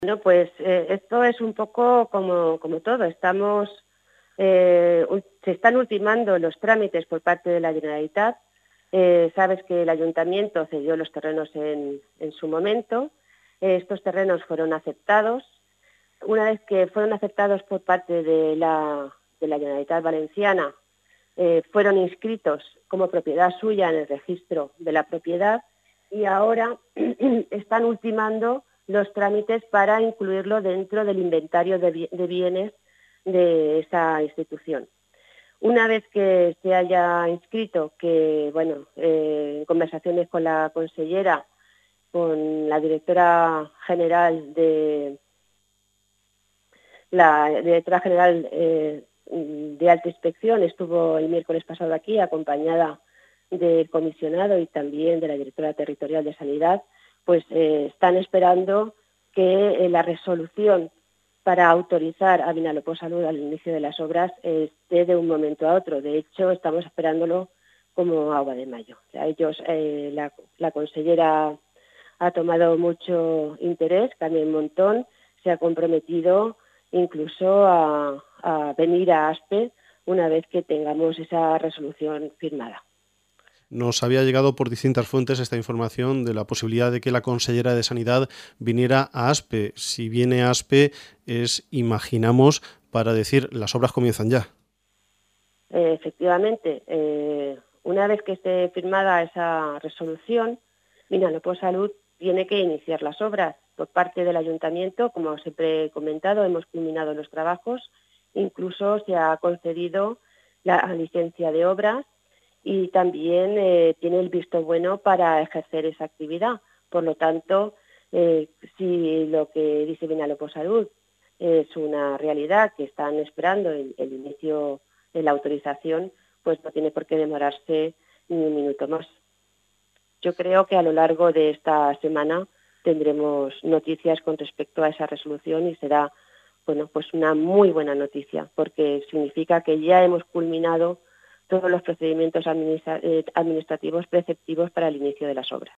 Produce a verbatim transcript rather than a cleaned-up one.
Bueno, pues eh, esto es un poco como, como todo. Estamos, eh, se están ultimando los trámites por parte de la Generalitat. Eh, sabes que el Ayuntamiento cedió los terrenos en, en su momento. Eh, estos terrenos fueron aceptados. Una vez que fueron aceptados por parte de la, de la Generalitat Valenciana, eh, fueron inscritos como propiedad suya en el registro de la propiedad y ahora están ultimando los trámites para incluirlo dentro del inventario de, de bienes de esa institución. Una vez que se haya inscrito, que bueno, eh, en conversaciones con la consellera, con la directora general de la directora general eh, de Alta Inspección estuvo el miércoles pasado aquí, acompañada del comisionado y también de la directora territorial de Sanidad, pues eh, están esperando que eh, la resolución para autorizar a Vinalopó Salud al inicio de las obras eh, esté de un momento a otro. De hecho, estamos esperándolo como agua de mayo. O sea, ellos, eh, la, la consellera ha tomado mucho interés, Carmen Montón se ha comprometido incluso a, a venir a ASPE una vez que tengamos esa resolución firmada. Nos había llegado por distintas fuentes esta información de la posibilidad de que la consellera de Sanidad viniera a ASPE. Si viene a ASPE es, imaginamos, para decir, las obras comienzan ya. Eh, efectivamente, eh, una vez que esté firmada esa resolución, Vinalopó Salud tiene que iniciar las obras. Por parte del Ayuntamiento, como siempre he comentado, hemos culminado los trabajos, incluso se ha concedido la licencia de obras y también eh, tiene el visto bueno para ejercer esa actividad. Por lo tanto, eh, si lo que dice Vinalopó Salud es una realidad, que están esperando el, el inicio de la autorización, pues no tiene por qué demorarse ni un minuto más. Yo creo que a lo largo de esta semana tendremos noticias con respecto a esa resolución y será, bueno, pues una muy buena noticia, porque significa que ya hemos culminado todos los procedimientos administrativos preceptivos para el inicio de las obras.